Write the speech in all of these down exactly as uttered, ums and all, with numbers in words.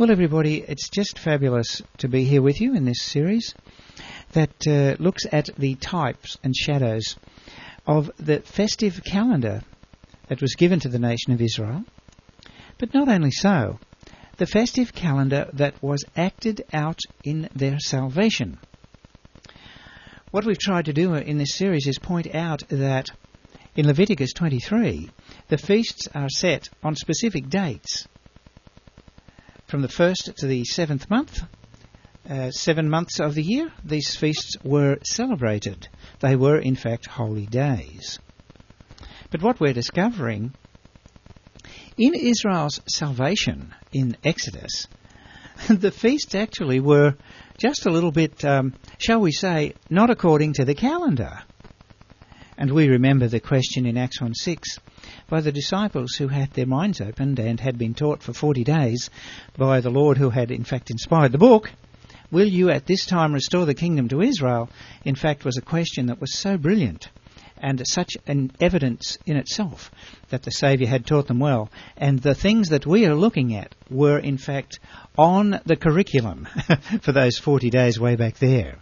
Well, everybody, it's just fabulous to be here with you in this series that uh, looks at the types and shadows of the festive calendar that was given to the nation of Israel. But not only so, the festive calendar that was acted out in their salvation. What we've tried to do in this series is point out that in Leviticus twenty-three, the feasts are set on specific dates. From the first to the seventh month, uh, seven months of the year, these feasts were celebrated. They were, in fact, holy days. But what we're discovering in Israel's salvation in Exodus, the feasts actually were just a little bit, um, shall we say, not according to the calendar. And we remember the question in Acts one six by the disciples who had their minds opened and had been taught for forty days by the Lord who had in fact inspired the book, will you at this time restore the kingdom to Israel? In fact was a question that was so brilliant and such an evidence in itself that the Saviour had taught them well. And the things that we are looking at were in fact on the curriculum for those forty days way back there.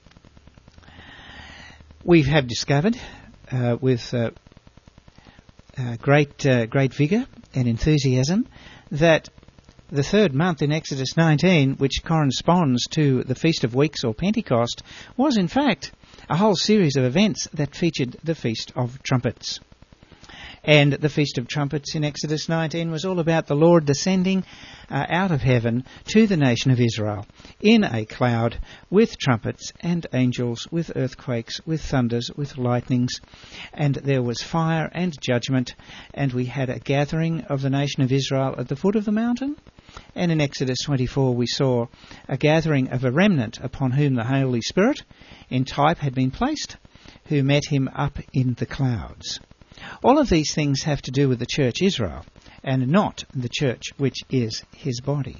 We have discovered uh, with uh, uh, great uh, great vigour and enthusiasm that the third month in Exodus nineteen, which corresponds to the Feast of Weeks or Pentecost, was in fact a whole series of events that featured the Feast of Trumpets. And the Feast of Trumpets in Exodus nineteen was all about the Lord descending uh, out of heaven to the nation of Israel in a cloud with trumpets and angels, with earthquakes, with thunders, with lightnings. And there was fire and judgment. And we had a gathering of the nation of Israel at the foot of the mountain. And in Exodus twenty-four we saw a gathering of a remnant upon whom the Holy Spirit in type had been placed, who met him up in the clouds. All of these things have to do with the church Israel, and not the church which is his body.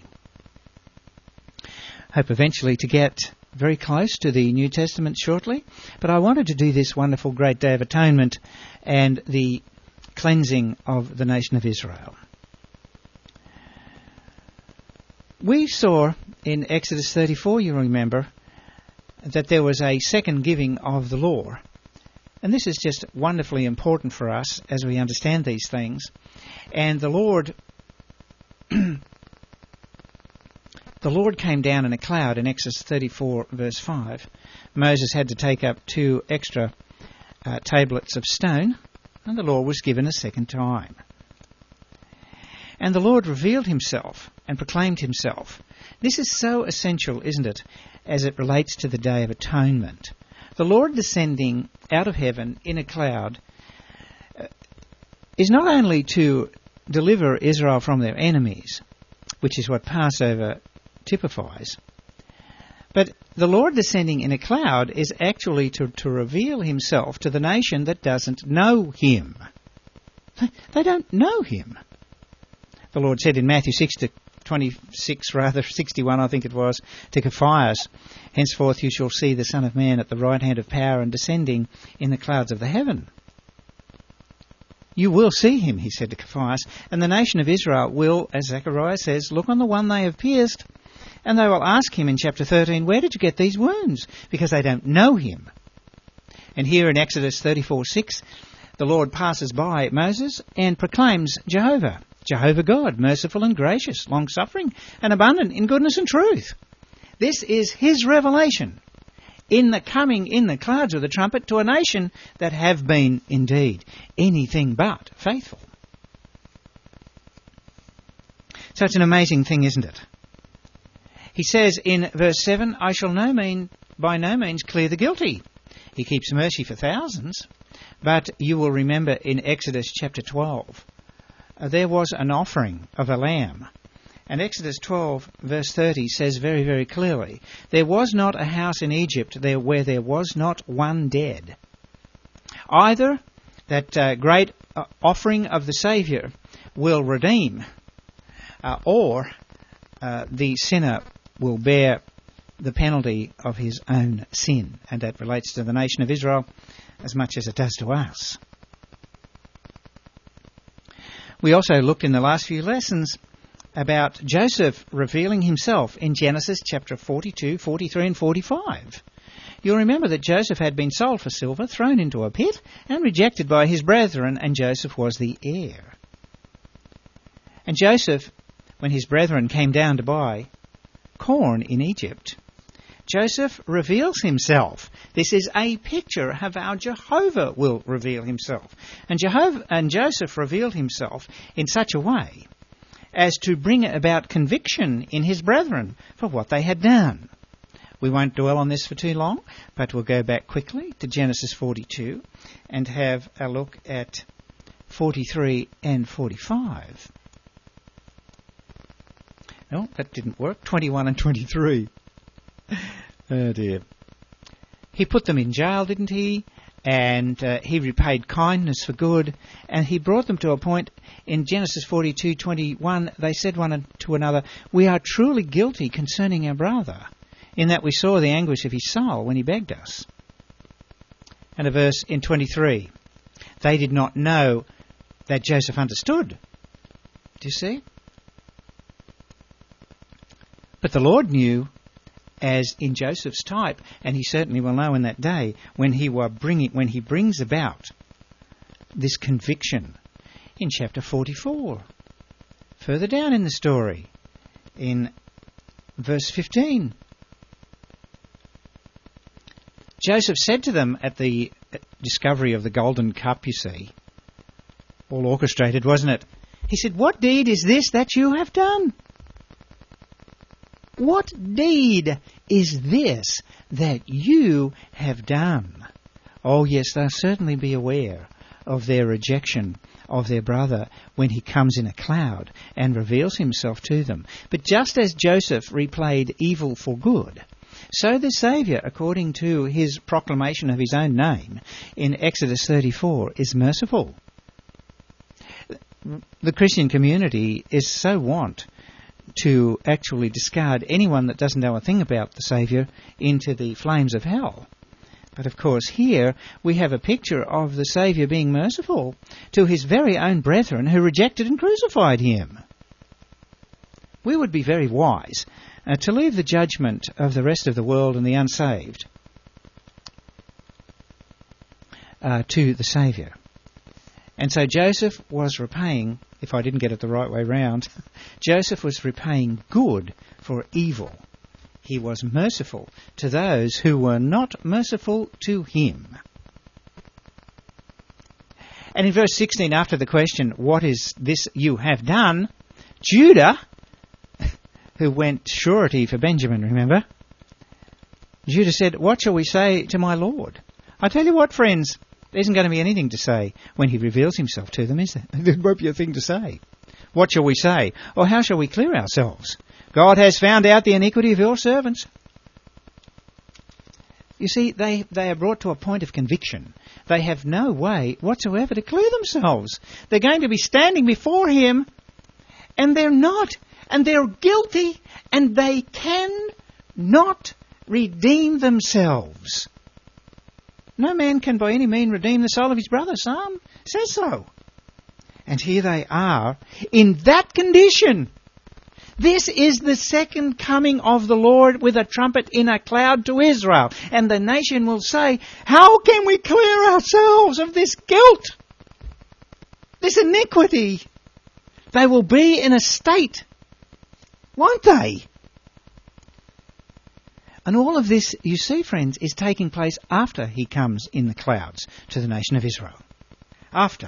Hope eventually to get very close to the New Testament shortly, but I wanted to do this wonderful great day of atonement and the cleansing of the nation of Israel. We saw in Exodus thirty-four, you remember, that there was a second giving of the law. And this is just wonderfully important for us as we understand these things. And the Lord the Lord came down in a cloud in Exodus thirty-four verse five. Moses had to take up two extra uh, tablets of stone, and the law was given a second time. And the Lord revealed himself and proclaimed himself. This is so essential, isn't it, as it relates to the Day of Atonement. The Lord descending out of heaven in a cloud uh, is not only to deliver Israel from their enemies, which is what Passover typifies, but the Lord descending in a cloud is actually to, to reveal himself to the nation that doesn't know him. They don't know him. The Lord said in Matthew six to twenty-six, rather, sixty-one, I think it was, to Caiaphas, henceforth you shall see the Son of Man at the right hand of power and descending in the clouds of the heaven. You will see him, he said to Caiaphas, and the nation of Israel will, as Zechariah says, look on the one they have pierced, and they will ask him in chapter thirteen, where did you get these wounds? Because they don't know him. And here in Exodus thirty-four six, the Lord passes by Moses and proclaims Jehovah. Jehovah God, merciful and gracious, long-suffering and abundant in goodness and truth. This is his revelation in the coming in the clouds of the trumpet to a nation that have been indeed anything but faithful. So it's an amazing thing, isn't it? He says in verse seven, I shall no mean, by no means clear the guilty. He keeps mercy for thousands. But you will remember in Exodus chapter twelve, Uh, there was an offering of a lamb. And Exodus twelve verse thirty says very, very clearly, there was not a house in Egypt there where there was not one dead. Either that uh, great uh, offering of the Saviour will redeem, uh, or uh, the sinner will bear the penalty of his own sin. And that relates to the nation of Israel as much as it does to us. We also looked in the last few lessons about Joseph revealing himself in Genesis chapter forty-two, forty-three and forty-five. You'll remember that Joseph had been sold for silver, thrown into a pit, and rejected by his brethren, and Joseph was the heir. And Joseph, when his brethren came down to buy corn in Egypt, Joseph reveals himself. This is a picture of how Jehovah will reveal himself. And Jehovah and Joseph revealed himself in such a way as to bring about conviction in his brethren for what they had done. We won't dwell on this for too long, but we'll go back quickly to Genesis forty-two and have a look at forty-three and forty-five. No, that didn't work. twenty-one and twenty-three. Oh dear. He put them in jail, didn't he? And uh, he repaid kindness for good, and he brought them to a point in Genesis forty-two twenty-one. They said one to another, "We are truly guilty concerning our brother, in that we saw the anguish of his soul when he begged us." And a verse in twenty-three, they did not know that Joseph understood. Do you see? But the Lord knew, as in Joseph's type, and he certainly will know in that day when he were bringing, when he brings about this conviction in chapter forty-four. Further down in the story, in verse fifteen, Joseph said to them at the discovery of the golden cup, you see, all orchestrated, wasn't it? He said, "What deed is this that you have done? What deed is this that you have done?" Oh yes, they'll certainly be aware of their rejection of their brother when he comes in a cloud and reveals himself to them. But just as Joseph replayed evil for good, so the Saviour, according to his proclamation of his own name in Exodus thirty-four, is merciful. The Christian community is so wont to actually discard anyone that doesn't know a thing about the Saviour into the flames of hell. But of course here we have a picture of the Saviour being merciful to his very own brethren who rejected and crucified him. We would be very wise uh, to leave the judgment of the rest of the world and the unsaved uh, to the Saviour. And so Joseph was repaying, if I didn't get it the right way round, Joseph was repaying good for evil. He was merciful to those who were not merciful to him. And in verse sixteen, after the question, "What is this you have done?" Judah, who went surety for Benjamin, remember? Judah said, "What shall we say to my Lord?" I tell you what, friends, there isn't going to be anything to say when he reveals himself to them, is there? There won't be a thing to say. What shall we say? Or how shall we clear ourselves? God has found out the iniquity of your servants. You see, they, they are brought to a point of conviction. They have no way whatsoever to clear themselves. They're going to be standing before him, and they're not. And they're guilty, and they cannot redeem themselves. No man can by any means redeem the soul of his brother. Psalm says so. And here they are in that condition. This is the second coming of the Lord with a trumpet in a cloud to Israel. And the nation will say, how can we clear ourselves of this guilt? This iniquity? They will be in a state, won't they? And all of this, you see, friends, is taking place after he comes in the clouds to the nation of Israel. After.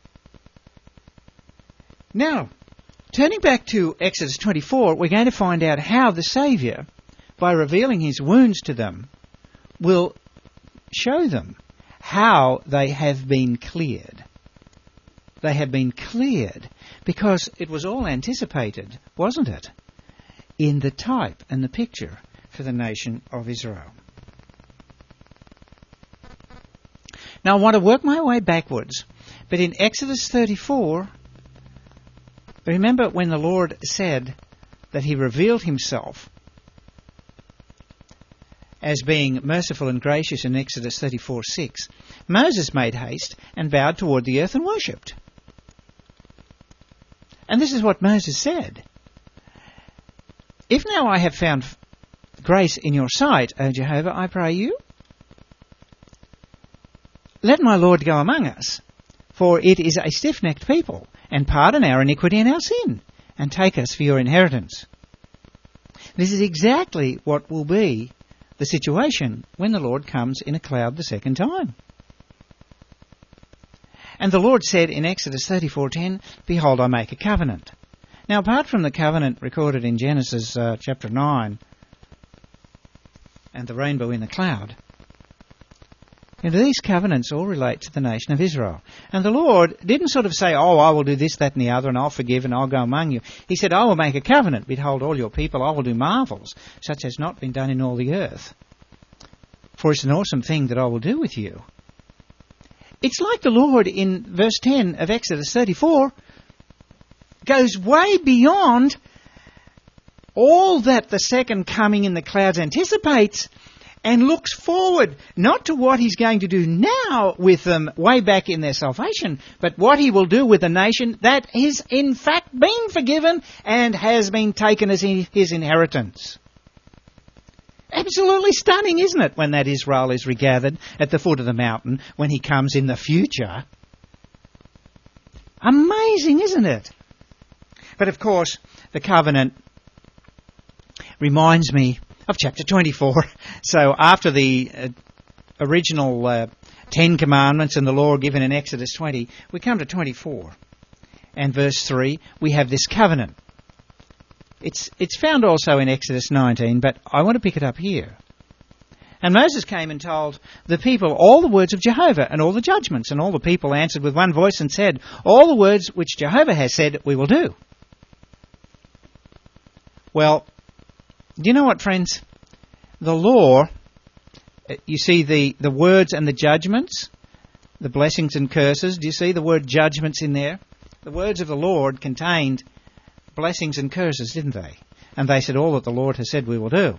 Now, turning back to Exodus twenty-four, we're going to find out how the Saviour, by revealing his wounds to them, will show them how they have been cleared. They have been cleared because it was all anticipated, wasn't it, in the type and the picture for the nation of Israel. Now I want to work my way backwards, but in Exodus thirty-four, remember when the Lord said that he revealed himself as being merciful and gracious in Exodus thirty-four six, Moses made haste and bowed toward the earth and worshipped. And this is what Moses said. If now I have found grace in your sight, O Jehovah, I pray you, let my Lord go among us, for it is a stiff-necked people, and pardon our iniquity and our sin, and take us for your inheritance. This is exactly what will be the situation when the Lord comes in a cloud the second time. And the Lord said in Exodus thirty-four ten, Behold, I make a covenant. Now, apart from the covenant recorded in Genesis uh, chapter nine, and the rainbow in the cloud, you know, these covenants all relate to the nation of Israel. And the Lord didn't sort of say, oh, I will do this, that and the other, and I'll forgive and I'll go among you. He said, I will make a covenant. Behold, all your people, I will do marvels, such as not been done in all the earth. For it's an awesome thing that I will do with you. It's like the Lord in verse ten of Exodus thirty-four goes way beyond all that the second coming in the clouds anticipates, and looks forward not to what he's going to do now with them way back in their salvation, but what he will do with a nation that has in fact been forgiven and has been taken as his inheritance. Absolutely stunning, isn't it, when that Israel is regathered at the foot of the mountain when he comes in the future? Amazing, isn't it? But of course, the covenant reminds me of chapter twenty-four. So after the uh, original uh, Ten Commandments and the law given in Exodus twenty, we come to twenty-four. And verse three, we have this covenant. It's it's found also in Exodus nineteen, but I want to pick it up here. And Moses came and told the people all the words of Jehovah and all the judgments, and all the people answered with one voice and said, all the words which Jehovah has said we will do. Well, do you know what, friends? The law, you see the, the words and the judgments, the blessings and curses. Do you see the word judgments in there? The words of the Lord contained blessings and curses, didn't they? And they said, all that the Lord has said we will do.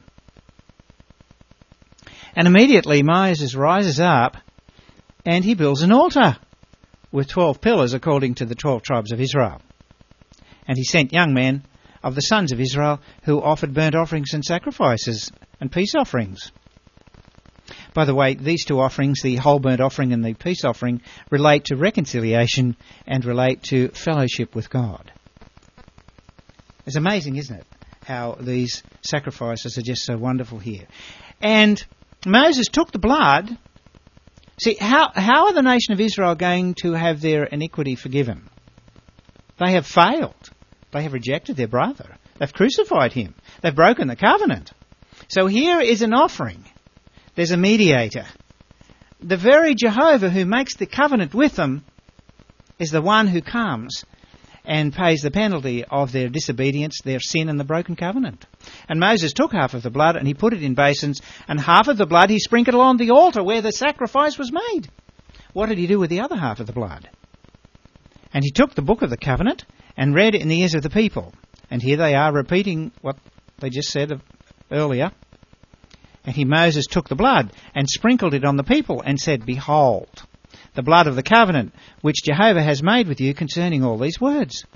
And immediately Moses rises up and he builds an altar with twelve pillars according to the twelve tribes of Israel. And he sent young men of the sons of Israel who offered burnt offerings and sacrifices and peace offerings. By the way, these two offerings, the whole burnt offering and the peace offering, relate to reconciliation and relate to fellowship with God. It's amazing, isn't it, how these sacrifices are just so wonderful here. And Moses took the blood. See, how, how are the nation of Israel going to have their iniquity forgiven? They have failed. They have rejected their brother. They've crucified him. They've broken the covenant. So here is an offering. There's a mediator. The very Jehovah who makes the covenant with them is the one who comes and pays the penalty of their disobedience, their sin and the broken covenant. And Moses took half of the blood and he put it in basins, and half of the blood he sprinkled on the altar where the sacrifice was made. What did he do with the other half of the blood? And he took the book of the covenant and read it in the ears of the people. And here they are repeating what they just said earlier. And he, Moses, took the blood and sprinkled it on the people and said, Behold, the blood of the covenant which Jehovah has made with you concerning all these words.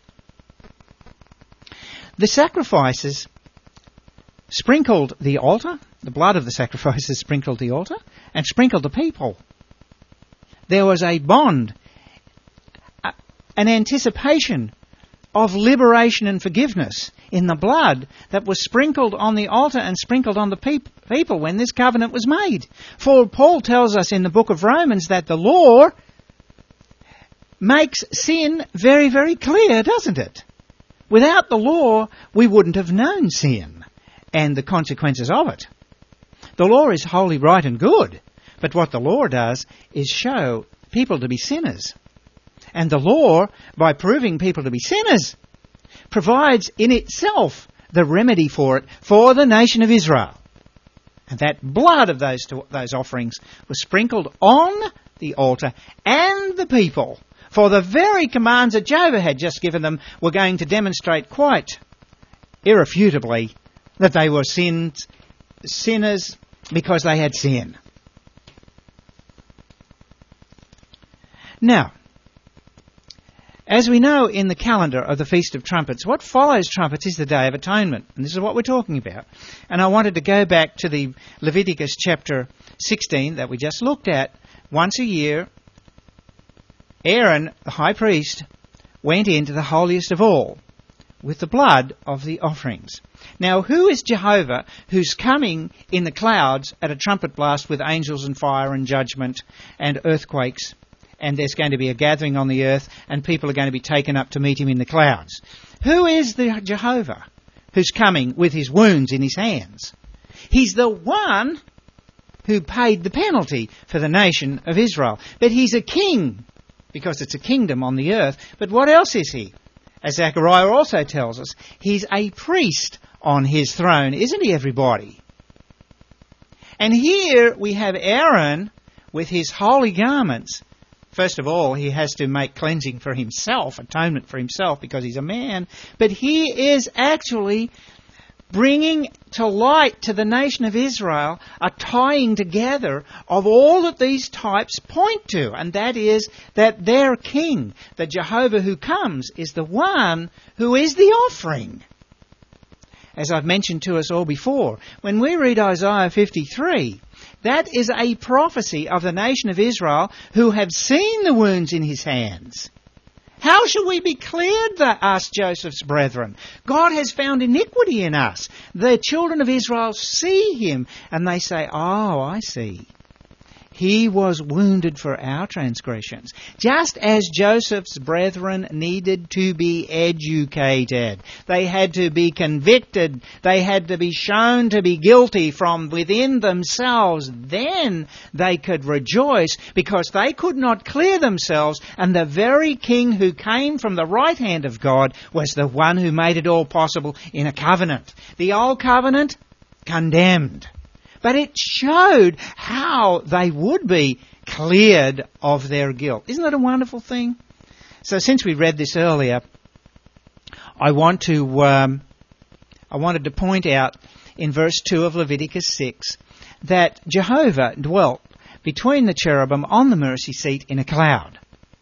The sacrifices sprinkled the altar, the blood of the sacrifices sprinkled the altar, and sprinkled the people. There was a bond, an anticipation of liberation and forgiveness in the blood that was sprinkled on the altar and sprinkled on the pe- people when this covenant was made. For Paul tells us in the book of Romans that the law makes sin very, very clear, doesn't it? Without the law, we wouldn't have known sin and the consequences of it. The law is wholly right and good, but what the law does is show people to be sinners. And the law, by proving people to be sinners, provides in itself the remedy for it for the nation of Israel. And that blood of those two, those offerings was sprinkled on the altar and the people. For the very commands that Jehovah had just given them were going to demonstrate quite irrefutably that they were sins, sinners because they had sin. As we know in the calendar of the Feast of Trumpets, what follows trumpets is the Day of Atonement. And this is what we're talking about. And I wanted to go back to the Leviticus chapter sixteen that we just looked at. Once a year, Aaron, the high priest, went into the holiest of all with the blood of the offerings. Now, who is Jehovah who's coming in the clouds at a trumpet blast with angels and fire and judgment and earthquakes? And there's going to be a gathering on the earth, and people are going to be taken up to meet him in the clouds. Who is the Jehovah who's coming with his wounds in his hands? He's the one who paid the penalty for the nation of Israel. But he's a king, because it's a kingdom on the earth. But what else is he? As Zechariah also tells us, he's a priest on his throne, isn't he, everybody? And here we have Aaron with his holy garments. First of all, he has to make cleansing for himself, atonement for himself, because he's a man. But he is actually bringing to light to the nation of Israel a tying together of all that these types point to. And that is that their king, the Jehovah who comes, is the one who is the offering. As I've mentioned to us all before, when we read Isaiah fifty-three, that is a prophecy of the nation of Israel who have seen the wounds in his hands. How shall we be cleared, asked Joseph's brethren? God has found iniquity in us. The children of Israel see him and they say, oh, I see. He was wounded for our transgressions. Just as Joseph's brethren needed to be educated. They had to be convicted. They had to be shown to be guilty from within themselves. Then they could rejoice because they could not clear themselves. And the very king who came from the right hand of God was the one who made it all possible in a covenant. The old covenant, condemned. But it showed how they would be cleared of their guilt. Isn't that a wonderful thing? So since we read this earlier, I want to um, I wanted to point out in verse two of Leviticus six that Jehovah dwelt between the cherubim on the mercy seat in a cloud.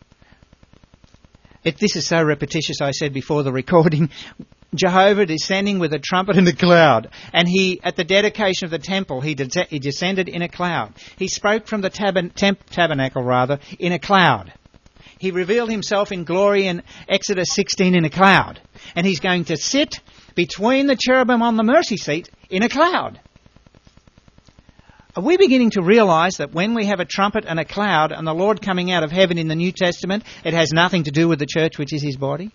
It, this is so repetitious, I said before the recording. Jehovah descending with a trumpet in a cloud. And he, at the dedication of the temple, he, de- he descended in a cloud. He spoke from the tab- temp- tabernacle, rather, in a cloud. He revealed himself in glory in Exodus sixteen in a cloud. And he's going to sit between the cherubim on the mercy seat in a cloud. Are we beginning to realise that when we have a trumpet and a cloud and the Lord coming out of heaven in the New Testament, it has nothing to do with the church, which is his body?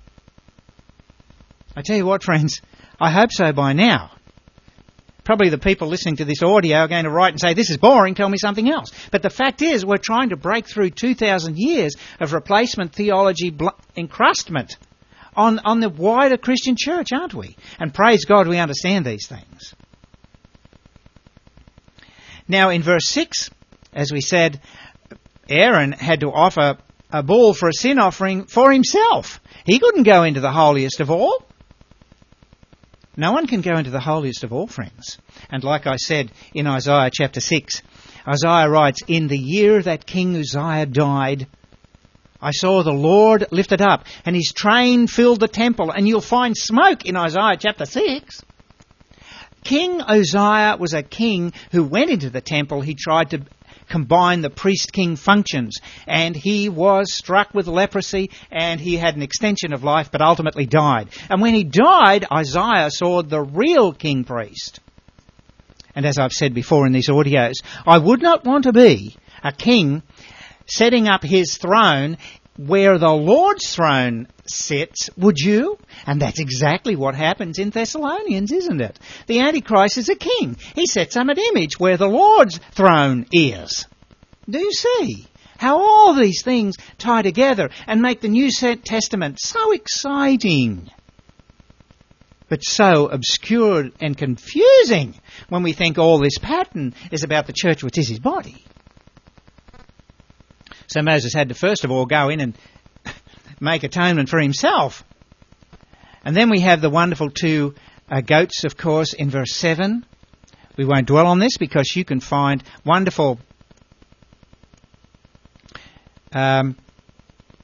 I tell you what, friends, I hope so by now. Probably the people listening to this audio are going to write and say, this is boring, tell me something else. But the fact is, we're trying to break through two thousand years of replacement theology bl- encrustment on, on the wider Christian church, aren't we? And praise God we understand these things. Now in verse six, as we said, Aaron had to offer a bull for a sin offering for himself. He couldn't go into the holiest of all. No one can go into the holiest of all, friends. And like I said in Isaiah chapter six, Isaiah writes, in the year that King Uzziah died, I saw the Lord lifted up, and his train filled the temple. And you'll find smoke in Isaiah chapter six. King Uzziah was a king who went into the temple. He tried to combine the priest-king functions, and he was struck with leprosy, and he had an extension of life, but ultimately died. And when he died, Isaiah saw the real king-priest. And as I've said before in these audios, I would not want to be a king setting up his throne where the Lord's throne sits, would you? And that's exactly what happens in Thessalonians, isn't it? The Antichrist is a king. He sets up an image where the Lord's throne is. Do you see how all these things tie together and make the New Testament so exciting, but so obscure and confusing when we think all this pattern is about the church, which is his body? So Moses had to first of all go in and make atonement for himself. And then we have the wonderful two uh, goats, of course, in verse seven. We won't dwell on this because you can find wonderful um,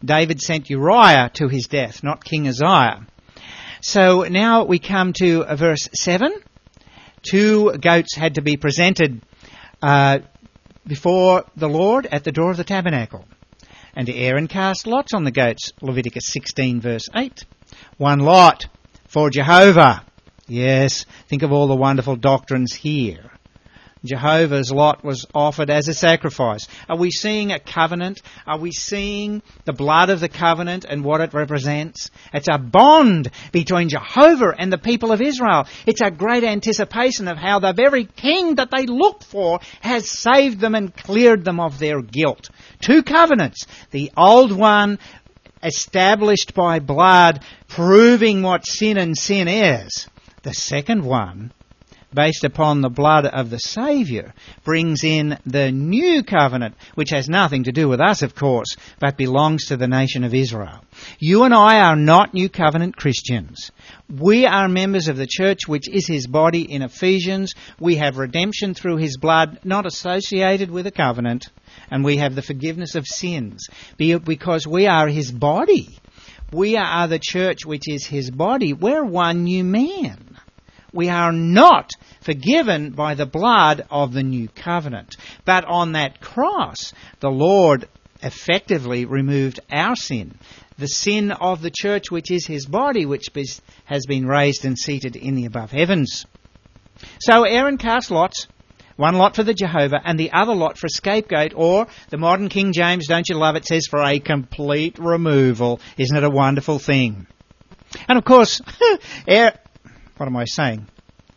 David sent Uriah to his death, not King Uzziah. So now we come to uh, verse seven. Two goats had to be presented uh, before the Lord at the door of the tabernacle. And Aaron cast lots on the goats, Leviticus sixteen verse eight. One lot for Jehovah. Yes, think of all the wonderful doctrines here. Jehovah's lot was offered as a sacrifice. Are we seeing a covenant? Are we seeing the blood of the covenant and what it represents? It's a bond between Jehovah and the people of Israel. It's a great anticipation of how the very king that they look for has saved them and cleared them of their guilt. Two covenants. The old one established by blood, proving what sin and sin is. The second one, based upon the blood of the Saviour, brings in the new covenant, which has nothing to do with us, of course, but belongs to the nation of Israel. You and I are not new covenant Christians. We are members of the church, which is his body in Ephesians. We have redemption through his blood, not associated with a covenant, and we have the forgiveness of sins, because we are his body. We are the church, which is his body. We're one new man. We are not forgiven by the blood of the new covenant. But on that cross, the Lord effectively removed our sin, the sin of the church, which is his body, which has been raised and seated in the above heavens. So Aaron cast lots, one lot for the Jehovah and the other lot for scapegoat, or the modern King James, don't you love it, says for a complete removal. Isn't it a wonderful thing? And of course, Aaron... What am I saying?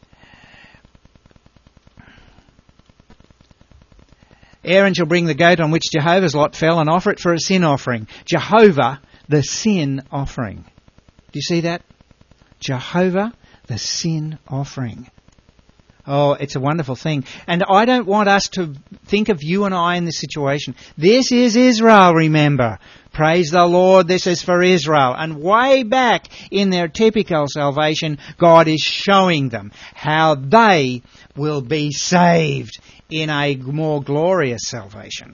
Aaron shall bring the goat on which Jehovah's lot fell and offer it for a sin offering. Jehovah, the sin offering. Do you see that? Jehovah, the sin offering. Oh, it's a wonderful thing. And I don't want us to think of you and I in this situation. This is Israel, remember. Praise the Lord, this is for Israel. And way back in their typical salvation, God is showing them how they will be saved in a more glorious salvation.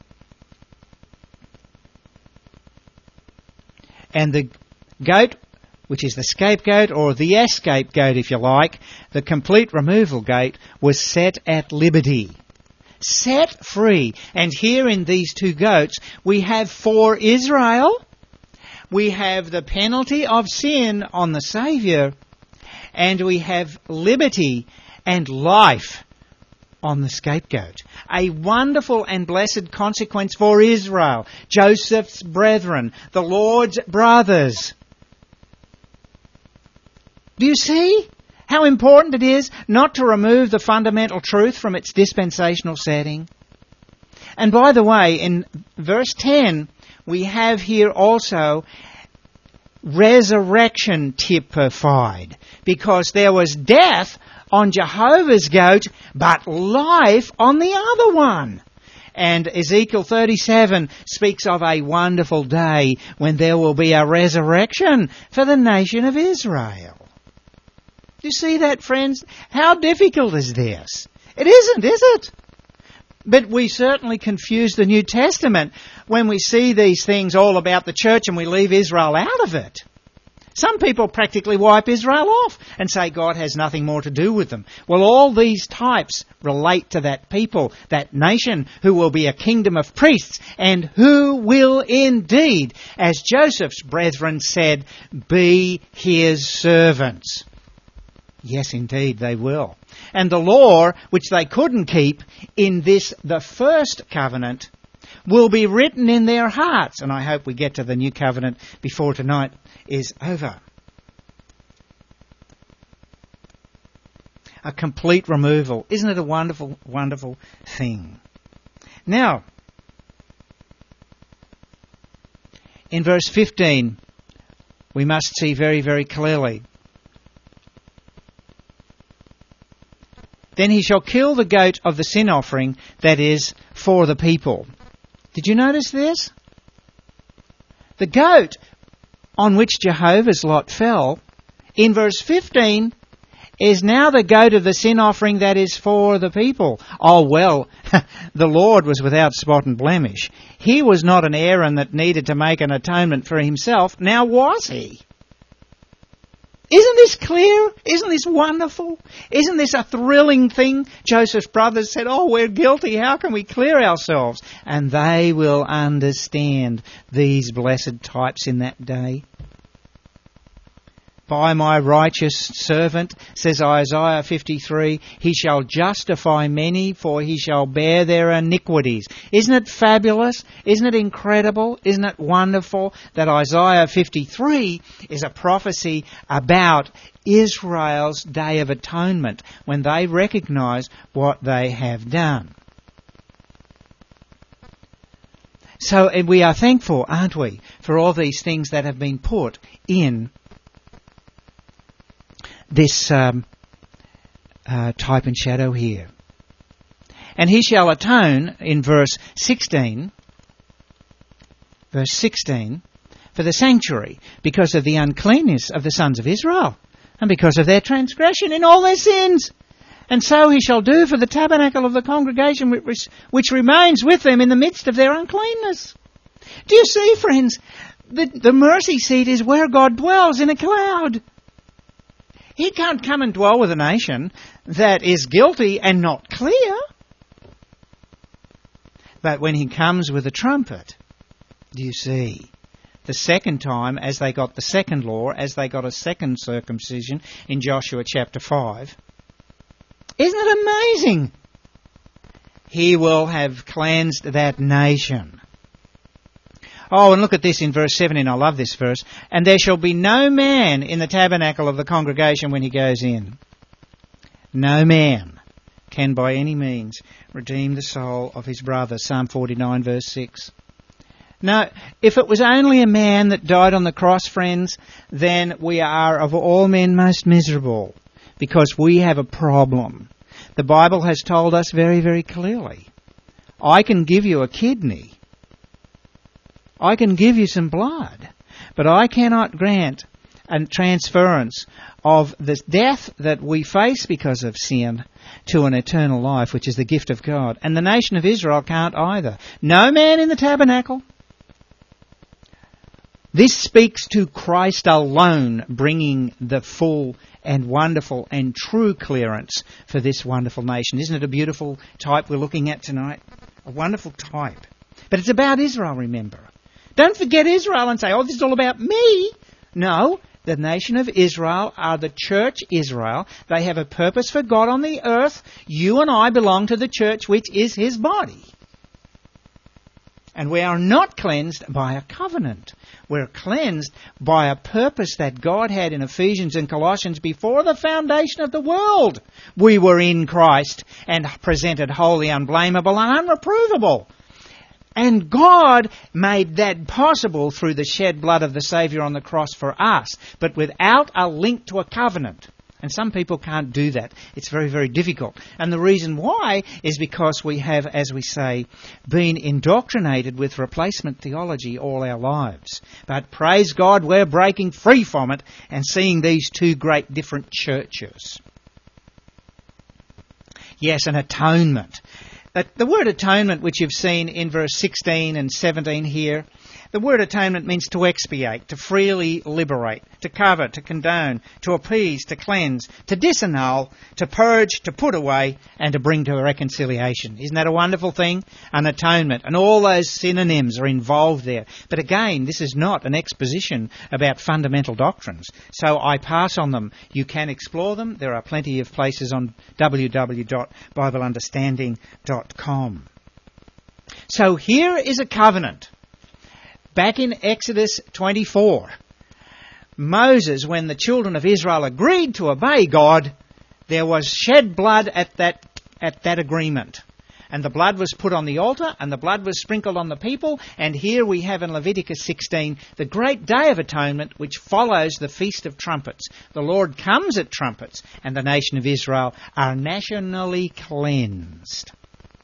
And the goat, which is the scapegoat, or the escape goat if you like, the complete removal goat, was set at liberty. Set free. And here in these two goats, we have for Israel, we have the penalty of sin on the Saviour, and we have liberty and life on the scapegoat. A wonderful and blessed consequence for Israel, Joseph's brethren, the Lord's brothers. Do you see how important it is not to remove the fundamental truth from its dispensational setting? And by the way, in verse ten, we have here also resurrection typified, because there was death on Jehovah's goat, but life on the other one. And Ezekiel thirty-seven speaks of a wonderful day when there will be a resurrection for the nation of Israel. Do you see that, friends? How difficult is this? It isn't, is it? But we certainly confuse the New Testament when we see these things all about the church and we leave Israel out of it. Some people practically wipe Israel off and say God has nothing more to do with them. Well, all these types relate to that people, that nation, who will be a kingdom of priests and who will indeed, as Joseph's brethren said, be his servants. Yes, indeed, they will. And the law, which they couldn't keep in this, the first covenant, will be written in their hearts. And I hope we get to the new covenant before tonight is over. A complete removal. Isn't it a wonderful, wonderful thing? Now, in verse fifteen, we must see very, very clearly. Then he shall kill the goat of the sin offering, that is, for the people. Did you notice this? The goat on which Jehovah's lot fell, in verse fifteen, is now the goat of the sin offering that is for the people. Oh, well, the Lord was without spot and blemish. He was not an Aaron that needed to make an atonement for himself. Now was he? Isn't this clear? Isn't this wonderful? Isn't this a thrilling thing? Joseph's brothers said, oh, we're guilty. How can we clear ourselves? And they will understand these blessed types in that day. By my righteous servant, says Isaiah fifty-three, he shall justify many, for he shall bear their iniquities. Isn't it fabulous? Isn't it incredible? Isn't it wonderful that Isaiah fifty-three is a prophecy about Israel's Day of Atonement, when they recognise what they have done? So we are thankful, aren't we, for all these things that have been put in this um, uh, type and shadow here. And he shall atone, in verse sixteen, verse sixteen, for the sanctuary, because of the uncleanness of the sons of Israel, and because of their transgression in all their sins. And so he shall do for the tabernacle of the congregation which, which remains with them in the midst of their uncleanness. Do you see, friends, the, the mercy seat is where God dwells in a cloud. He can't come and dwell with a nation that is guilty and not clear. But when he comes with a trumpet, do you see? The second time, as they got the second law, as they got a second circumcision in Joshua chapter five. Isn't it amazing? He will have cleansed that nation. Oh, and look at this in verse seventeen. I love this verse. And there shall be no man in the tabernacle of the congregation when he goes in. No man can by any means redeem the soul of his brother. Psalm forty-nine verse six. No, if it was only a man that died on the cross, friends, then we are of all men most miserable, because we have a problem. The Bible has told us very, very clearly. I can give you a kidney. I can give you some blood, but I cannot grant a transference of the death that we face because of sin to an eternal life, which is the gift of God. And the nation of Israel can't either. No man in the tabernacle. This speaks to Christ alone, bringing the full and wonderful and true clearance for this wonderful nation. Isn't it a beautiful type we're looking at tonight? A wonderful type. But it's about Israel, remember. Don't forget Israel and say, oh, this is all about me. No, the nation of Israel are the church Israel. They have a purpose for God on the earth. You and I belong to the church, which is his body. And we are not cleansed by a covenant. We're cleansed by a purpose that God had in Ephesians and Colossians before the foundation of the world. We were in Christ and presented holy, unblameable, and unreprovable. And God made that possible through the shed blood of the Saviour on the cross for us, but without a link to a covenant. And some people can't do that. It's very, very difficult. And the reason why is because we have, as we say, been indoctrinated with replacement theology all our lives. But praise God, we're breaking free from it and seeing these two great different churches. Yes, an atonement. The word atonement, which you've seen in verse sixteen and seventeen here, the word atonement means to expiate, to freely liberate, to cover, to condone, to appease, to cleanse, to disannul, to purge, to put away, and to bring to a reconciliation. Isn't that a wonderful thing? An atonement. And all those synonyms are involved there. But again, this is not an exposition about fundamental doctrines. So I pass on them. You can explore them. There are plenty of places on w w w dot bible understanding dot com. So here is a covenant. Back in Exodus twenty-four, Moses, when the children of Israel agreed to obey God, there was shed blood at that at that agreement. And the blood was put on the altar, and the blood was sprinkled on the people. And here we have in Leviticus sixteen the great Day of Atonement, which follows the Feast of Trumpets. The Lord comes at trumpets, and the nation of Israel are nationally cleansed.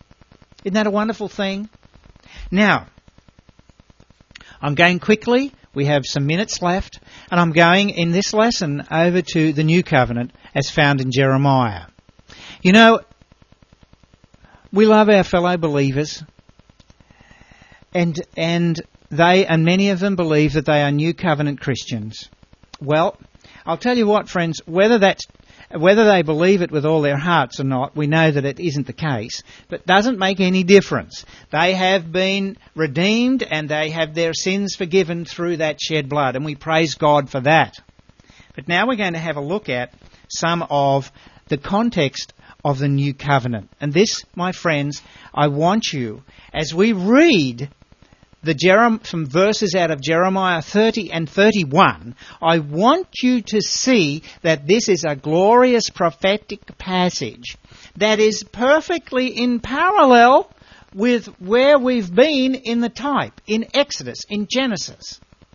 Isn't that a wonderful thing? Now, I'm going quickly. We have some minutes left, and I'm going in this lesson over to the New Covenant as found in Jeremiah. You know, we love our fellow believers, and and they and many of them believe that they are New Covenant Christians. Well, I'll tell you what, friends, whether that's Whether they believe it with all their hearts or not, we know that it isn't the case. But it doesn't make any difference. They have been redeemed and they have their sins forgiven through that shed blood. And we praise God for that. But now we're going to have a look at some of the context of the New Covenant. And this, my friends, I want you, as we read the Jerem- some verses out of Jeremiah thirty and thirty-one, I want you to see that this is a glorious prophetic passage that is perfectly in parallel with where we've been in the type, in Exodus, in Genesis.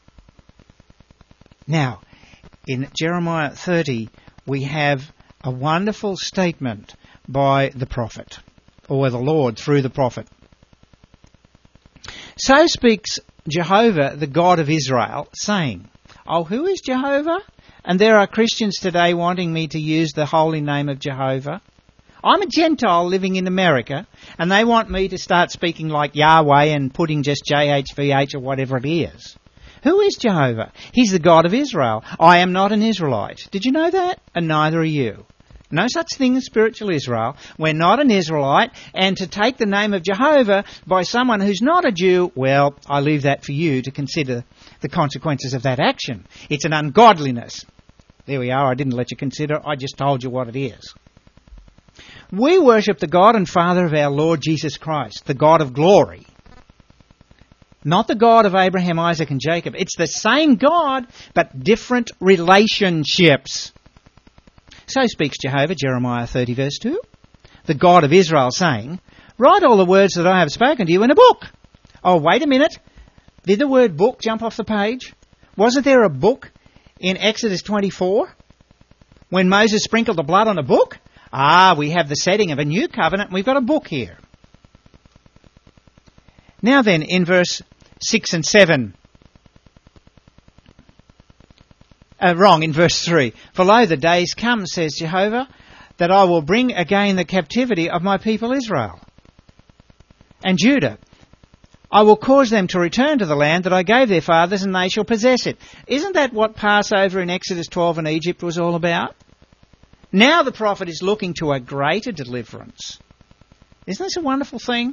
Now, in Jeremiah thirty, we have a wonderful statement by the prophet, or the Lord through the prophet. So speaks Jehovah, the God of Israel, saying, Oh, who is Jehovah? And there are Christians today wanting me to use the holy name of Jehovah. I'm a Gentile living in America, and they want me to start speaking like Yahweh and putting just J H V H or whatever it is. Who is Jehovah? He's the God of Israel. I am not an Israelite. Did you know that? And neither are you. No such thing as spiritual Israel. We're not an Israelite, and to take the name of Jehovah by someone who's not a Jew, well, I leave that for you to consider the consequences of that action. It's an ungodliness. There we are. I didn't let you consider. I just told you what it is. We worship the God and Father of our Lord Jesus Christ, the God of glory. Not the God of Abraham, Isaac and Jacob. It's the same God, but different relationships. So speaks Jehovah, Jeremiah thirty verse two, the God of Israel, saying, Write all the words that I have spoken to you in a book. Oh, wait a minute. Did the word book jump off the page? Wasn't there a book in Exodus twenty-four when Moses sprinkled the blood on a book? Ah, we have the setting of a new covenant and we've got a book here. Now then, in verse six and seven, Uh, wrong, in verse three. For lo, the days come, says Jehovah, that I will bring again the captivity of my people Israel and Judah. I will cause them to return to the land that I gave their fathers, and they shall possess it. Isn't that what Passover in Exodus twelve in Egypt was all about? Now the prophet is looking to a greater deliverance. Isn't this a wonderful thing?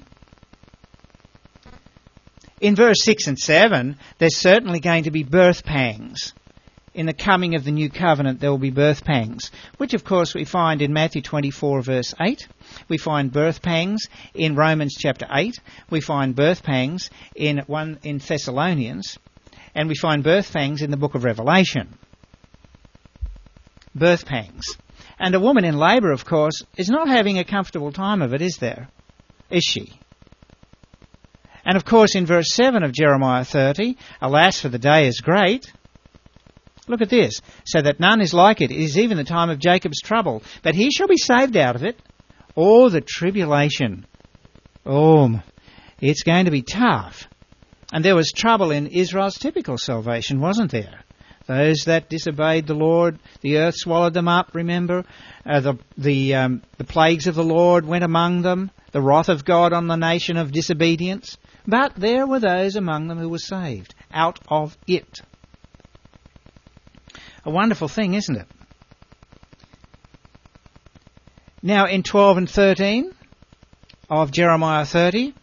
In verse six and seven, there's certainly going to be birth pangs. In the coming of the new covenant, there will be birth pangs, which of course we find in Matthew twenty-four verse eight. We find birth pangs in Romans chapter eight. We find birth pangs in one in Thessalonians, and we find birth pangs in the book of Revelation. Birth pangs. And a woman in labour, of course, is not having a comfortable time of it, is there? Is she? And of course in verse seven of Jeremiah thirty, alas, for the day is great. Look at this. So that none is like it. It is even the time of Jacob's trouble. But he shall be saved out of it. Oh, the tribulation. Oh, it's going to be tough. And there was trouble in Israel's typical salvation, wasn't there? Those that disobeyed the Lord, the earth swallowed them up, remember? Uh, the the, um, the plagues of the Lord went among them. The wrath of God on the nation of disobedience. But there were those among them who were saved out of it. A wonderful thing, isn't it? Now in twelve and thirteen of Jeremiah thirty,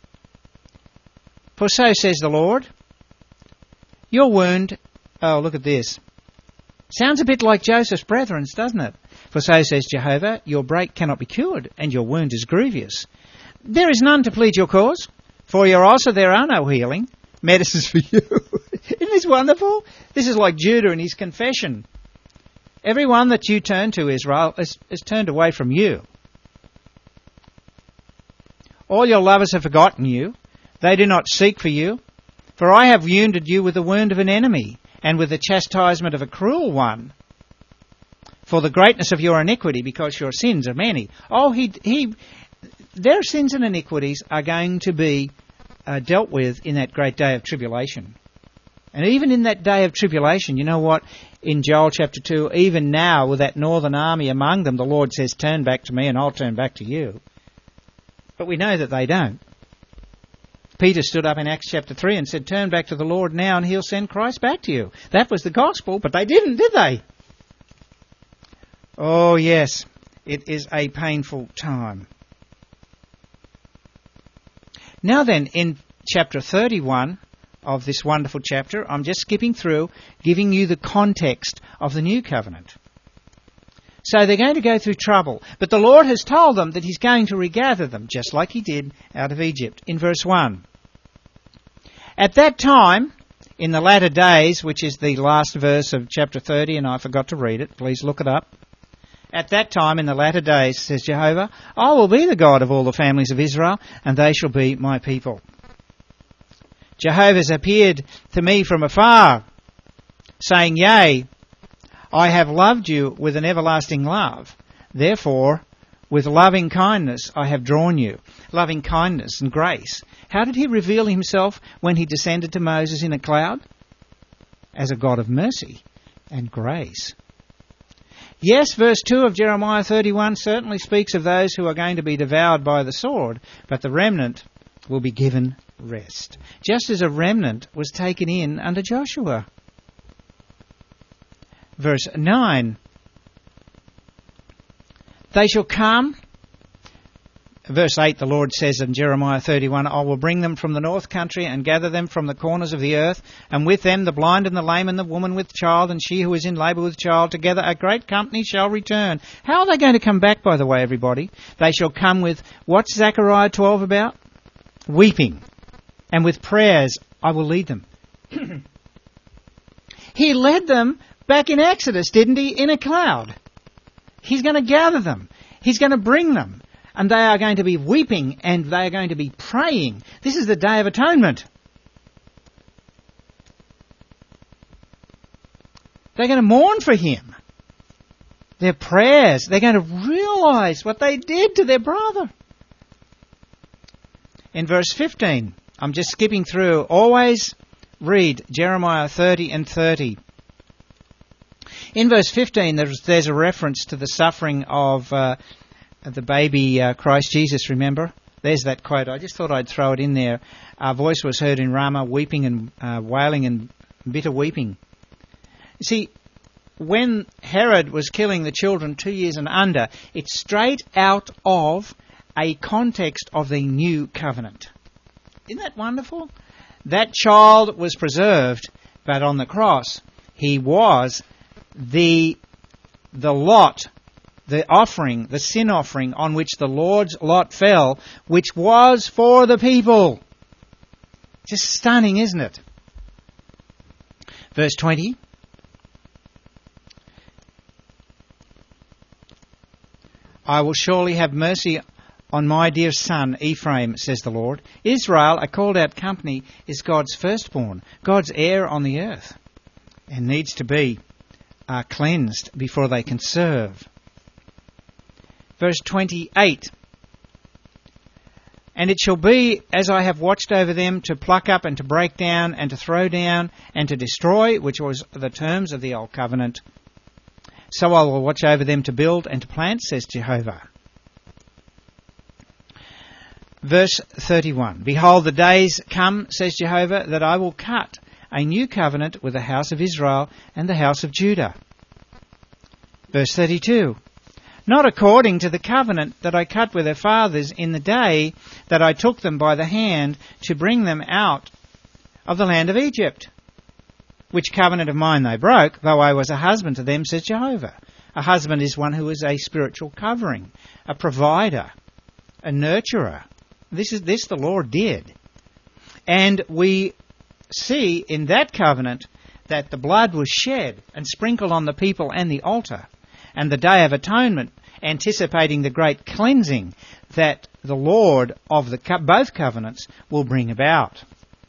for so says the Lord, your wound, oh look at this, sounds a bit like Joseph's brethren's, doesn't it? For so says Jehovah, your break cannot be cured, and your wound is grievous. There is none to plead your cause, for your ulcer there are no healing. Medicines for you. Isn't this wonderful? This is like Judah in his confession. Everyone that you turn to, Israel, is, is turned away from you. All your lovers have forgotten you. They do not seek for you. For I have wounded you with the wound of an enemy, and with the chastisement of a cruel one. For the greatness of your iniquity, because your sins are many. Oh, he, he, their sins and iniquities are going to be Uh, dealt with in that great day of tribulation. And even in that day of tribulation, you know what? In Joel chapter two, even now with that northern army among them, the Lord says, turn back to me and I'll turn back to you. But we know that they don't. Peter stood up in Acts chapter three and said, turn back to the Lord now and he'll send Christ back to you. That was the gospel, but they didn't, did they? Oh yes, it is a painful time. Now then, in chapter thirty-one of this wonderful chapter, I'm just skipping through, giving you the context of the new covenant. So they're going to go through trouble, but the Lord has told them that he's going to regather them, just like he did out of Egypt. In verse one, at that time, in the latter days, which is the last verse of chapter thirty, and I forgot to read it, please look it up. At that time, in the latter days, says Jehovah, I will be the God of all the families of Israel, and they shall be my people. Jehovah has appeared to me from afar, saying, yea, I have loved you with an everlasting love. Therefore, with loving kindness I have drawn you. Loving kindness and grace. How did he reveal himself when he descended to Moses in a cloud? As a God of mercy and grace. Yes, verse two of Jeremiah thirty-one certainly speaks of those who are going to be devoured by the sword, but the remnant will be given rest, just as a remnant was taken in under Joshua. Verse nine, they shall come. Verse eight, the Lord says in Jeremiah thirty-one, I will bring them from the north country and gather them from the corners of the earth, and with them the blind and the lame and the woman with child and she who is in labour with child, together a great company shall return. How are they going to come back, by the way, everybody? They shall come with, what's Zechariah twelve about? Weeping. And with prayers I will lead them. He led them back in Exodus, didn't he? In a cloud. He's going to gather them. He's going to bring them. And they are going to be weeping and they are going to be praying. This is the Day of Atonement. They're going to mourn for him. Their prayers, they're going to realise what they did to their brother. In verse fifteen, I'm just skipping through. Always read Jeremiah thirty and thirty. In verse fifteen, there's, there's a reference to the suffering of uh, the baby uh, Christ Jesus, remember? There's that quote. I just thought I'd throw it in there. Our voice was heard in Ramah, weeping and uh, wailing and bitter weeping. You see, when Herod was killing the children two years and under, it's straight out of a context of the new covenant. Isn't that wonderful? That child was preserved, but on the cross, he was the the lot, the offering, the sin offering on which the Lord's lot fell, which was for the people. Just stunning, isn't it? Verse twenty. I will surely have mercy on my dear son Ephraim, says the Lord. Israel, a called out company, is God's firstborn, God's heir on the earth, and needs to be uh, cleansed before they can serve. Verse twenty-eight. And it shall be, as I have watched over them, to pluck up and to break down and to throw down and to destroy, which was the terms of the old covenant, so I will watch over them to build and to plant, says Jehovah. Verse thirty-one. Behold, the days come, says Jehovah, that I will cut a new covenant with the house of Israel and the house of Judah. Verse thirty-two. Not according to the covenant that I cut with their fathers in the day that I took them by the hand to bring them out of the land of Egypt, which covenant of mine they broke, though I was a husband to them, says Jehovah. A husband is one who is a spiritual covering, a provider, a nurturer. This is this the Lord did. And we see in that covenant that the blood was shed and sprinkled on the people and the altar, and the Day of Atonement, anticipating the great cleansing that the Lord of the co- both covenants will bring about.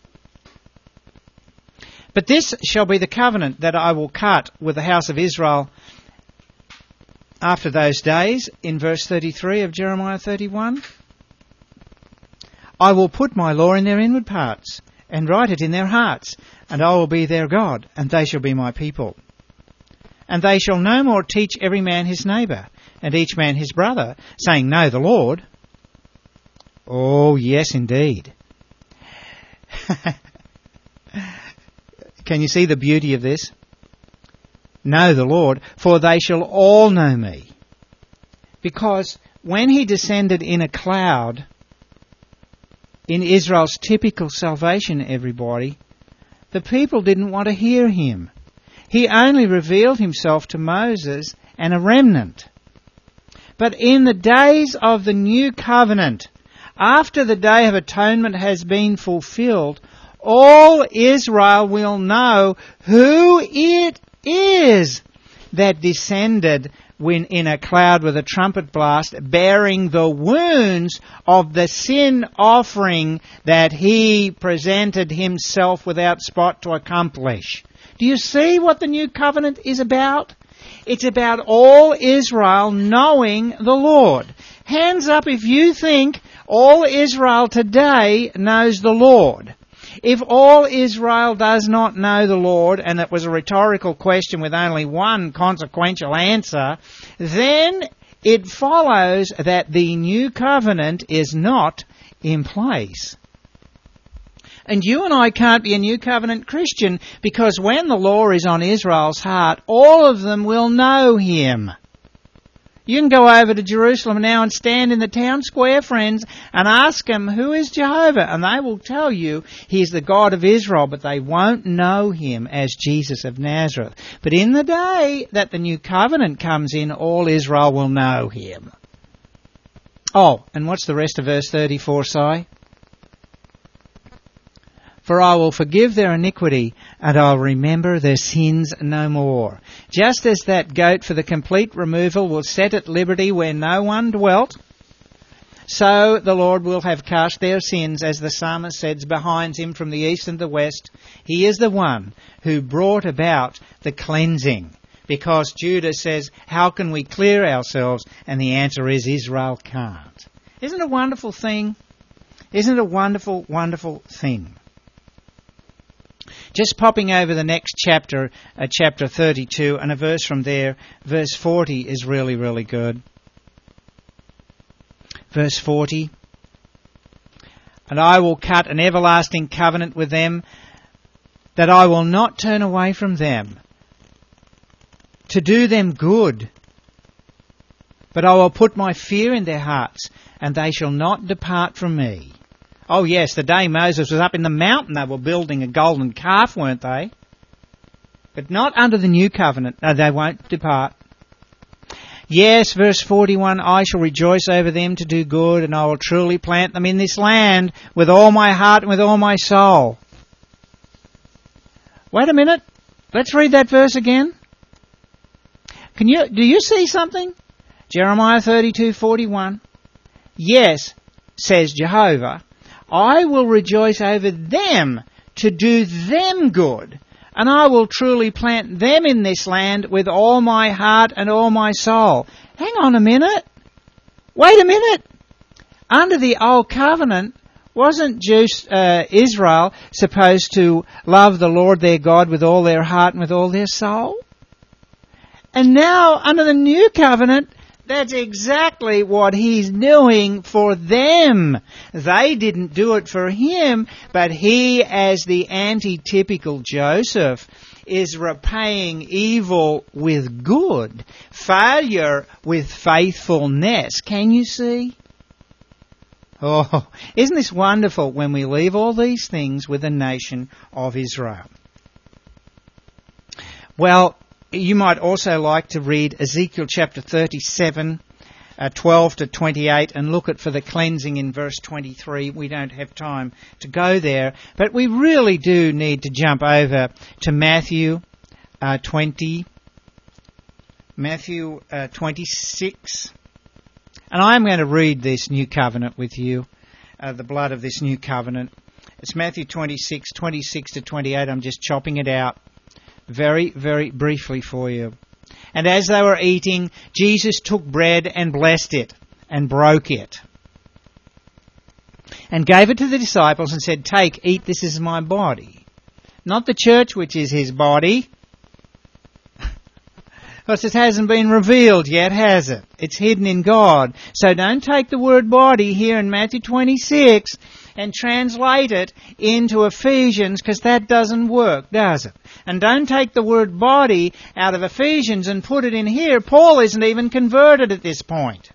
But this shall be the covenant that I will cut with the house of Israel after those days, in verse thirty-three of Jeremiah thirty-one. I will put my law in their inward parts, and write it in their hearts, and I will be their God, and they shall be my people. And they shall no more teach every man his neighbour, and each man his brother, saying, Know the Lord. Oh, yes, indeed. Can you see the beauty of this? Know the Lord, for they shall all know me. Because when he descended in a cloud, in Israel's typical salvation, everybody, the people didn't want to hear him. He only revealed himself to Moses and a remnant. But in the days of the new covenant, after the day of atonement has been fulfilled, all Israel will know who it is that descended when in a cloud with a trumpet blast, bearing the wounds of the sin offering that he presented himself without spot to accomplish. Do you see what the new covenant is about? It's about all Israel knowing the Lord. Hands up if you think all Israel today knows the Lord. If all Israel does not know the Lord, and it was a rhetorical question with only one consequential answer, then it follows that the new covenant is not in place. And you and I can't be a new covenant Christian because when the law is on Israel's heart, all of them will know him. You can go over to Jerusalem now and stand in the town square, friends, and ask them, who is Jehovah? And they will tell you he is the God of Israel, but they won't know him as Jesus of Nazareth. But in the day that the new covenant comes in, all Israel will know him. Oh, and what's the rest of verse thirty-four say? For I will forgive their iniquity, and I'll remember their sins no more. Just as that goat for the complete removal will set at liberty where no one dwelt, so the Lord will have cast their sins, as the psalmist says, behind him from the east and the west. He is the one who brought about the cleansing. Because Judah says, how can we clear ourselves? And the answer is, Israel can't. Isn't it a wonderful thing? Isn't it a wonderful, wonderful thing? Just popping over the next chapter, uh, chapter thirty-two, and a verse from there, verse forty is really, really good. Verse forty, and I will cut an everlasting covenant with them, that I will not turn away from them, to do them good. But I will put my fear in their hearts, and they shall not depart from me. Oh yes, the day Moses was up in the mountain, they were building a golden calf, weren't they? But not under the new covenant. No, they won't depart. Yes, verse forty-one, I shall rejoice over them to do good, and I will truly plant them in this land with all my heart and with all my soul. Wait a minute. Let's read that verse again. Can you, do you see something? Jeremiah thirty-two forty-one. Yes, says Jehovah, I will rejoice over them to do them good, and I will truly plant them in this land with all my heart and all my soul. Hang on a minute. Wait a minute. Under the old covenant, wasn't Jews, uh, Israel supposed to love the Lord their God with all their heart and with all their soul? And now, under the new covenant, that's exactly what he's doing for them. They didn't do it for him, but he, as the antitypical Joseph, is repaying evil with good, failure with faithfulness. Can you see? Oh, isn't this wonderful when we leave all these things with the nation of Israel? Well, you might also like to read Ezekiel chapter thirty-seven, uh, twelve to twenty-eight, and look at for the cleansing in verse twenty-three. We don't have time to go there, but we really do need to jump over to Matthew uh, twenty, Matthew uh, twenty-six, and I'm going to read this new covenant with you, uh, the blood of this new covenant. It's Matthew twenty-six, twenty-six to twenty-eight. I'm just chopping it out very, very briefly for you. And as they were eating, Jesus took bread and blessed it and broke it. and gave it to the disciples and said, "Take, eat, this is my body." Not the church, which is his body. Because it hasn't been revealed yet, has it? It's hidden in God. So don't take the word body here in Matthew twenty-six and translate it into Ephesians, because that doesn't work, does it? And don't take the word body out of Ephesians and put it in here. Paul isn't even converted at this point.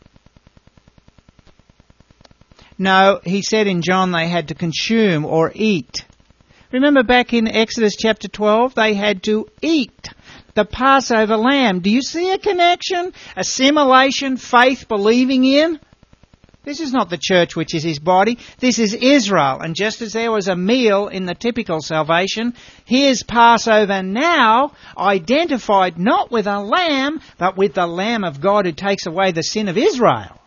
No, he said in John they had to consume or eat. Remember back in Exodus chapter twelve, they had to eat the Passover lamb. Do you see a connection? Assimilation, faith, believing in? This is not the church which is his body. This is Israel. And just as there was a meal in the typical salvation, here's Passover now, identified not with a lamb, but with the Lamb of God who takes away the sin of Israel.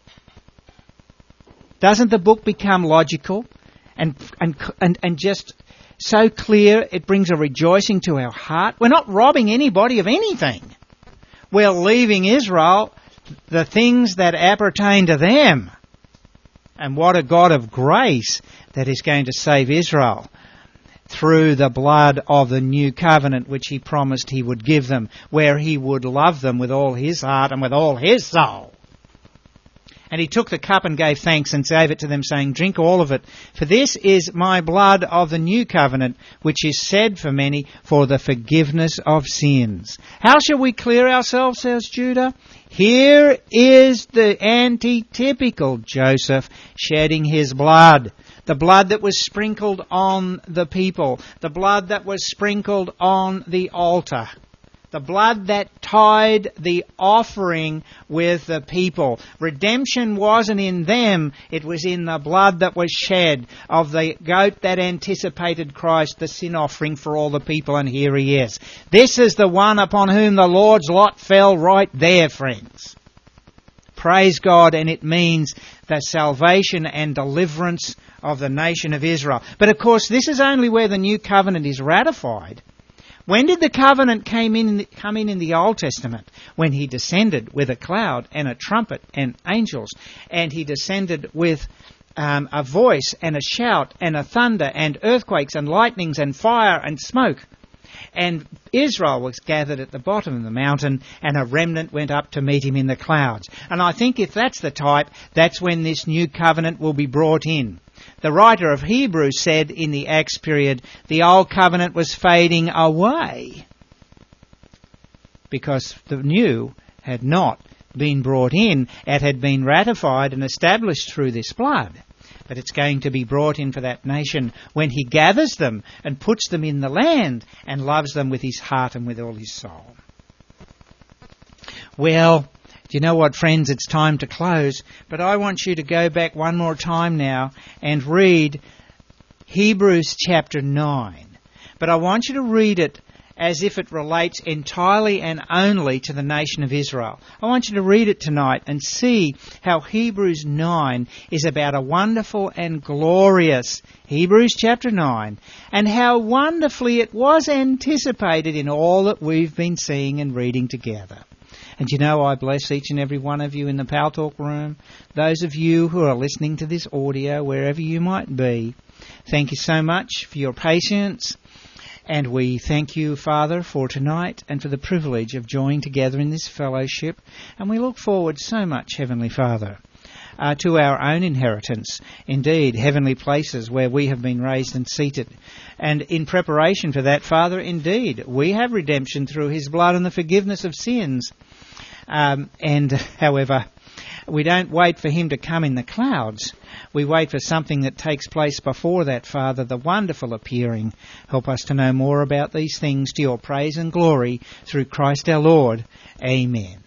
Doesn't the book become logical and and and, and just so clear it brings a rejoicing to our heart? We're not robbing anybody of anything. We're leaving Israel the things that appertain to them. And what a God of grace that is going to save Israel through the blood of the new covenant which he promised he would give them, where he would love them with all his heart and with all his soul. And he took the cup and gave thanks and gave it to them, saying, "Drink all of it, for this is my blood of the new covenant, which is shed for many for the forgiveness of sins." How shall we clear ourselves, says Judah? Here is the antitypical Joseph shedding his blood. The blood that was sprinkled on the people. The blood that was sprinkled on the altar. The blood that tied the offering with the people. Redemption wasn't in them, it was in the blood that was shed of the goat that anticipated Christ, the sin offering for all the people, and here he is. This is the one upon whom the Lord's lot fell right there, friends. Praise God, and it means the salvation and deliverance of the nation of Israel. But of course, this is only where the new covenant is ratified. When did the covenant came in, come in in the Old Testament? When he descended with a cloud and a trumpet and angels. And he descended with um, a voice and a shout and a thunder and earthquakes and lightnings and fire and smoke. And Israel was gathered at the bottom of the mountain, and a remnant went up to meet him in the clouds. And I think if that's the type, that's when this new covenant will be brought in. The writer of Hebrews said in the Acts period, the old covenant was fading away because the new had not been brought in. It had been ratified and established through this blood. But it's going to be brought in for that nation when he gathers them and puts them in the land and loves them with his heart and with all his soul. Well, do you know what, friends? It's time to close. But I want you to go back one more time now and read Hebrews chapter nine. But I want you to read it as if it relates entirely and only to the nation of Israel. I want you to read it tonight and see how Hebrews nine is about a wonderful and glorious Hebrews chapter nine, and how wonderfully it was anticipated in all that we've been seeing and reading together. And you know, I bless each and every one of you in the Pal Talk room, those of you who are listening to this audio, wherever you might be. Thank you so much for your patience. And we thank you, Father, for tonight and for the privilege of joining together in this fellowship. And we look forward so much, Heavenly Father, uh, to our own inheritance, indeed, heavenly places where we have been raised and seated. And in preparation for that, Father, indeed, we have redemption through his blood and the forgiveness of sins. Um, and, however, we don't wait for him to come in the clouds. We wait for something that takes place before that, Father, the wonderful appearing. Help us to know more about these things to your praise and glory through Christ our Lord. Amen.